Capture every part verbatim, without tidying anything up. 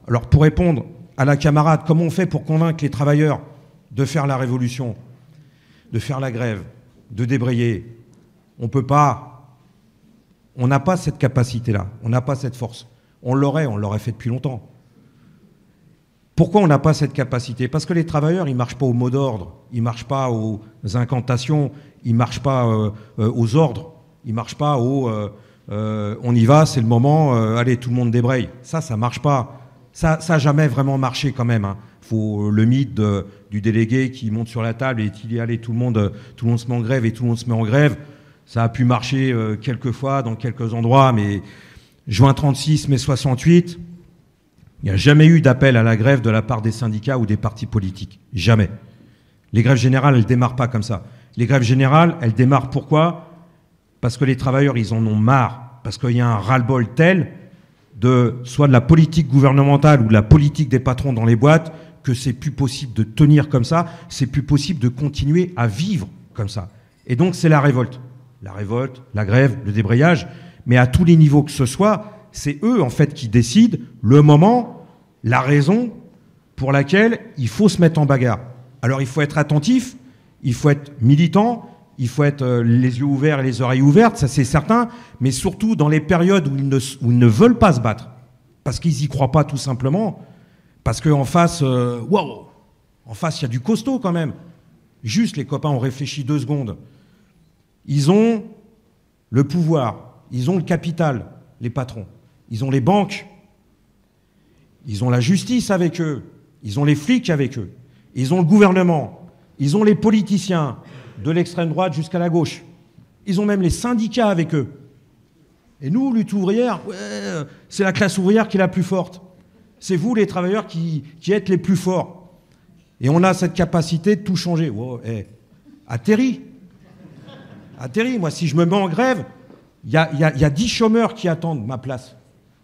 Alors pour répondre à la camarade, comment on fait pour convaincre les travailleurs de faire la révolution, de faire la grève, de débrayer? On ne peut pas. On n'a pas cette capacité-là, on n'a pas cette force. On l'aurait, on l'aurait fait depuis longtemps. Pourquoi on n'a pas cette capacité? Parce que les travailleurs, ils ne marchent pas au mot d'ordre, ils ne marchent pas aux incantations, ils ne marchent pas euh, euh, aux ordres, ils ne marchent pas au euh, euh, on y va, c'est le moment, euh, allez, tout le monde débraye. Ça, ça ne marche pas. Ça n'a jamais vraiment marché quand même. Hein. Faut le mythe de, du délégué qui monte sur la table et qui dit allez, tout le monde, tout le monde se met en grève et tout le monde se met en grève. Ça a pu marcher euh, quelques fois dans quelques endroits, mais juin trente-six, mai soixante-huit, il n'y a jamais eu d'appel à la grève de la part des syndicats ou des partis politiques. Jamais. Les grèves générales, elles ne démarrent pas comme ça. Les grèves générales, elles démarrent pourquoi? Parce que les travailleurs, ils en ont marre. Parce qu'il y a un ras-le-bol tel de soit de la politique gouvernementale ou de la politique des patrons dans les boîtes que c'est plus possible de tenir comme ça, c'est plus possible de continuer à vivre comme ça. Et donc c'est la révolte. La révolte, la grève, le débrayage, mais à tous les niveaux que ce soit, c'est eux en fait qui décident le moment, la raison pour laquelle il faut se mettre en bagarre. Alors il faut être attentif, il faut être militant, il faut être euh, les yeux ouverts et les oreilles ouvertes, ça c'est certain, mais surtout dans les périodes où ils ne, où ils ne veulent pas se battre, parce qu'ils n'y croient pas tout simplement, parce qu'en face, euh, wow, en face il y a du costaud quand même. Juste les copains ont réfléchi deux secondes. Ils ont le pouvoir, ils ont le capital, les patrons. Ils ont les banques, ils ont la justice avec eux, ils ont les flics avec eux, ils ont le gouvernement, ils ont les politiciens, de l'extrême droite jusqu'à la gauche. Ils ont même les syndicats avec eux. Et nous, lutte ouvrière, ouais, c'est la classe ouvrière qui est la plus forte. C'est vous, les travailleurs, qui, qui êtes les plus forts. Et on a cette capacité de tout changer. Wow, hey, atterris. Atterris. Moi, si je me mets en grève, il y a, y a, y a dix chômeurs qui attendent ma place.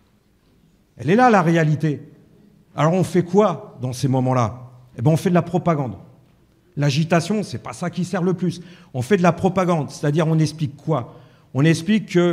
Elle est là, la réalité. Alors on fait quoi dans ces moments-là? Eh bien, on fait de la propagande. L'agitation, c'est pas ça qui sert le plus. On fait de la propagande, c'est-à-dire on explique quoi? On explique que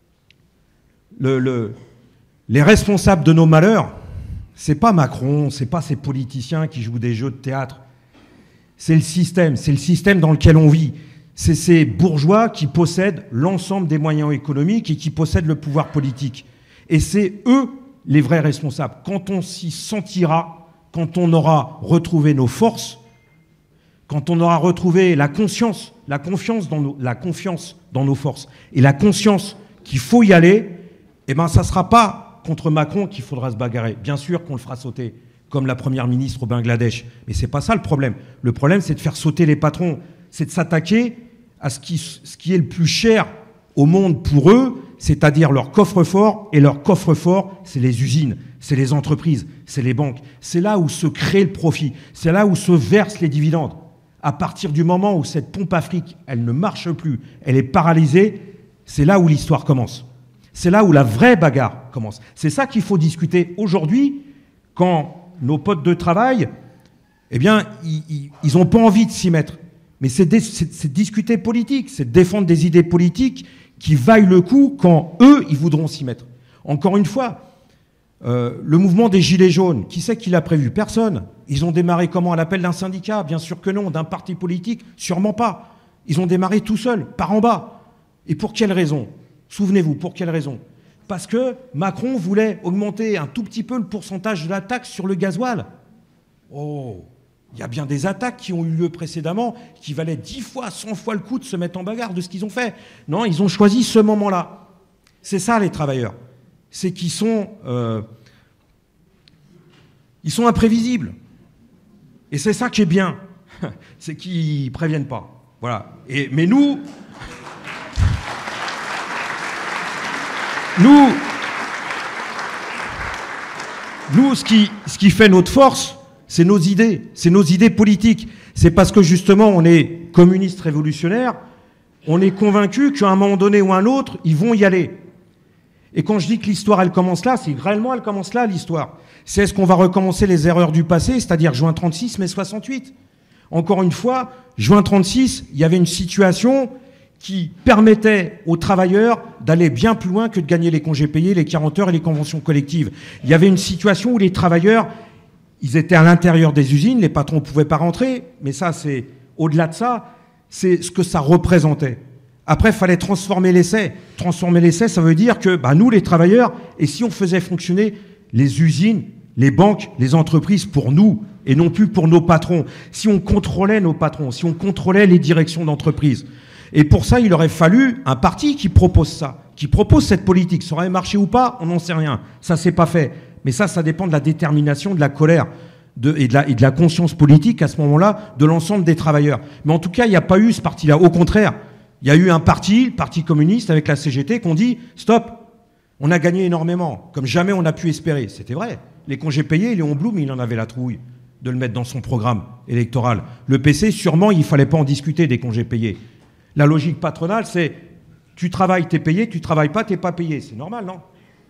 le, le, les responsables de nos malheurs, c'est pas Macron, c'est pas ces politiciens qui jouent des jeux de théâtre. C'est le système, c'est le système dans lequel on vit. C'est ces bourgeois qui possèdent l'ensemble des moyens économiques et qui possèdent le pouvoir politique. Et c'est eux les vrais responsables. Quand on s'y sentira, quand on aura retrouvé nos forces, quand on aura retrouvé la conscience, la confiance dans nos, la confiance dans nos forces et la conscience qu'il faut y aller, eh ben, ça ne sera pas contre Macron qu'il faudra se bagarrer. Bien sûr qu'on le fera sauter, comme la première ministre au Bangladesh. Mais ce n'est pas ça le problème. Le problème, c'est de faire sauter les patrons. C'est de s'attaquer à ce qui, ce qui est le plus cher au monde pour eux, c'est-à-dire leur coffre-fort. Et leur coffre-fort, c'est les usines, c'est les entreprises, c'est les banques. C'est là où se crée le profit. C'est là où se versent les dividendes. À partir du moment où cette pompe Afrique, elle ne marche plus, elle est paralysée, c'est là où l'histoire commence. C'est là où la vraie bagarre commence. C'est ça qu'il faut discuter aujourd'hui, quand nos potes de travail, eh bien, ils n'ont pas envie de s'y mettre. Mais c'est, c'est, c'est discuter politique, c'est défendre des idées politiques qui vaillent le coup quand eux, ils voudront s'y mettre. Encore une fois, Euh, le mouvement des Gilets jaunes, qui c'est qui l'a prévu? Personne. Ils ont démarré comment? À l'appel d'un syndicat? Bien sûr que non. D'un parti politique? Sûrement pas. Ils ont démarré tout seuls, par en bas. Et pour quelle raison? Souvenez-vous, pour quelle raison? Parce que Macron voulait augmenter un tout petit peu le pourcentage de la taxe sur le gasoil. Oh, il y a bien des attaques qui ont eu lieu précédemment qui valaient dix fois, cent fois le coup de se mettre en bagarre de ce qu'ils ont fait. Non, ils ont choisi ce moment-là. C'est ça, les travailleurs. C'est qu'ils sont, euh, ils sont imprévisibles. Et c'est ça qui est bien. C'est qu'ils ne préviennent pas. Voilà. Et, mais nous, nous, nous ce, qui, ce qui fait notre force, c'est nos idées. C'est nos idées politiques. C'est parce que justement, on est communistes révolutionnaires, on est convaincus qu'à un moment donné ou à un autre, ils vont y aller. Et quand je dis que l'histoire, elle commence là, c'est réellement, elle commence là, l'histoire. C'est est-ce qu'on va recommencer les erreurs du passé, c'est-à-dire juin trente-six, mai soixante-huit? Encore une fois, juin trente-six, il y avait une situation qui permettait aux travailleurs d'aller bien plus loin que de gagner les congés payés, les quarante heures et les conventions collectives. Il y avait une situation où les travailleurs, ils étaient à l'intérieur des usines, les patrons ne pouvaient pas rentrer, mais ça, c'est au-delà de ça, c'est ce que ça représentait. Après, il fallait transformer l'essai. Transformer l'essai, ça veut dire que bah, nous, les travailleurs, et si on faisait fonctionner les usines, les banques, les entreprises pour nous, et non plus pour nos patrons, si on contrôlait nos patrons, si on contrôlait les directions d'entreprise. Et pour ça, il aurait fallu un parti qui propose ça, qui propose cette politique. Ça aurait marché ou pas, on n'en sait rien. Ça, c'est pas fait. Mais ça, ça dépend de la détermination, de la colère de, et, de la, et de la conscience politique à ce moment-là de l'ensemble des travailleurs. Mais en tout cas, il n'y a pas eu ce parti-là. Au contraire, il y a eu un parti, le Parti communiste avec la C G T, qui ont dit « Stop, on a gagné énormément, comme jamais on a pu espérer. » C'était vrai. Les congés payés, Léon Blum, il en avait la trouille de le mettre dans son programme électoral. Le P C, sûrement, il ne fallait pas en discuter des congés payés. La logique patronale, c'est tu travailles, t'es payé, tu travailles pas, t'es pas payé. C'est normal, non?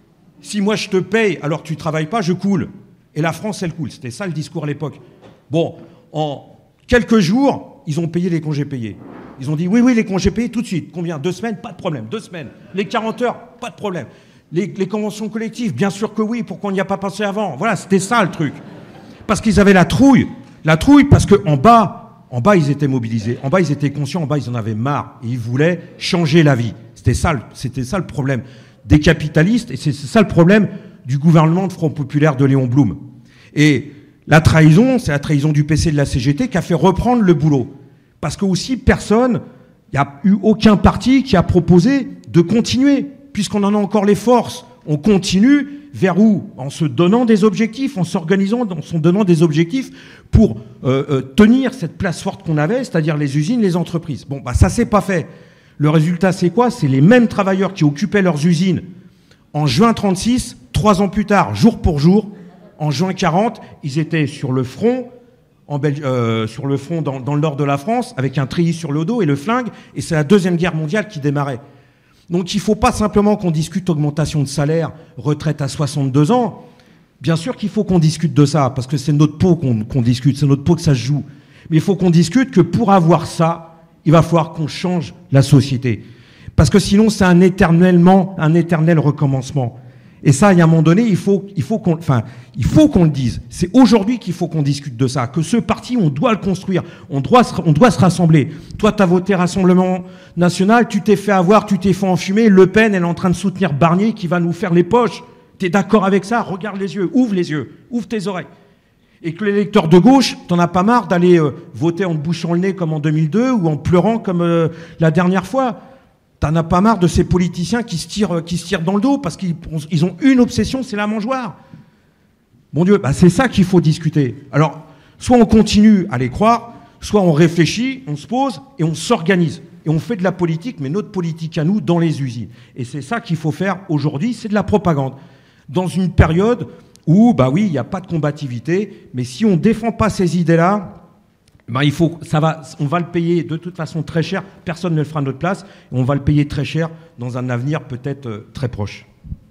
Si moi je te paye alors que tu travailles pas, je coule. Et la France, elle coule. C'était ça le discours à l'époque. Bon, en quelques jours, ils ont payé les congés payés. Ils ont dit oui, oui, les congés payés tout de suite. Combien? Deux semaines? Pas de problème. Deux semaines. Les quarante heures? Pas de problème. Les, les conventions collectives? Bien sûr que oui. Pourquoi on n'y a pas pensé avant? Voilà, c'était ça le truc. Parce qu'ils avaient la trouille. La trouille parce qu'en bas, En bas, ils étaient mobilisés. En bas, ils étaient conscients. En bas, ils en avaient marre. Et ils voulaient changer la vie. C'était ça, c'était ça le problème des capitalistes. Et c'est ça le problème du gouvernement de Front Populaire de Léon Blum. Et la trahison, c'est la trahison du P C et de la C G T qui a fait reprendre le boulot. Parce que aussi, personne, il n'y a eu aucun parti qui a proposé de continuer. Puisqu'on en a encore les forces. On continue vers où? En se donnant des objectifs, en s'organisant, en se donnant des objectifs pour euh, euh, tenir cette place forte qu'on avait, c'est-à-dire les usines, les entreprises. Bon, bah ça, c'est pas fait. Le résultat, c'est quoi? C'est les mêmes travailleurs qui occupaient leurs usines en juin trente-six, trois ans plus tard, jour pour jour, en juin quarante, ils étaient sur le front, en Belgi- euh, sur le front dans, dans le nord de la France, avec un treillis sur le dos et le flingue, et c'est la Deuxième Guerre mondiale qui démarrait. Donc il ne faut pas simplement qu'on discute augmentation de salaire, retraite à soixante-deux ans. Bien sûr qu'il faut qu'on discute de ça, parce que c'est notre peau qu'on qu'on discute, c'est notre peau que ça se joue. Mais il faut qu'on discute que pour avoir ça, il va falloir qu'on change la société. Parce que sinon, c'est un éternellement, un éternel recommencement. Et ça, il y a un moment donné, il faut, il faut qu'on, enfin, il faut qu'on le dise. C'est aujourd'hui qu'il faut qu'on discute de ça, que ce parti, on doit le construire, on doit se, on doit se rassembler. Toi, tu as voté Rassemblement National, tu t'es fait avoir, tu t'es fait enfumer. Le Pen, elle est en train de soutenir Barnier qui va nous faire les poches. Tu es d'accord avec ça? Regarde les yeux, ouvre les yeux, ouvre tes oreilles. Et que l'électeur de gauche, t'en as pas marre d'aller euh, voter en te bouchant le nez comme en deux mille deux ou en pleurant comme euh, la dernière fois. T'en as pas marre de ces politiciens qui se tirent, qui se tirent dans le dos parce qu'ils ils ont une obsession, c'est la mangeoire. Mon Dieu, bah c'est ça qu'il faut discuter. Alors, soit on continue à les croire, soit on réfléchit, on se pose et on s'organise. Et on fait de la politique, mais notre politique à nous, dans les usines. Et c'est ça qu'il faut faire aujourd'hui, c'est de la propagande. Dans une période où, bah oui, il n'y a pas de combativité, mais si on ne défend pas ces idées-là, ben il faut, ça va, on va le payer de toute façon très cher, personne ne le fera à notre place, et on va le payer très cher dans un avenir peut-être très proche.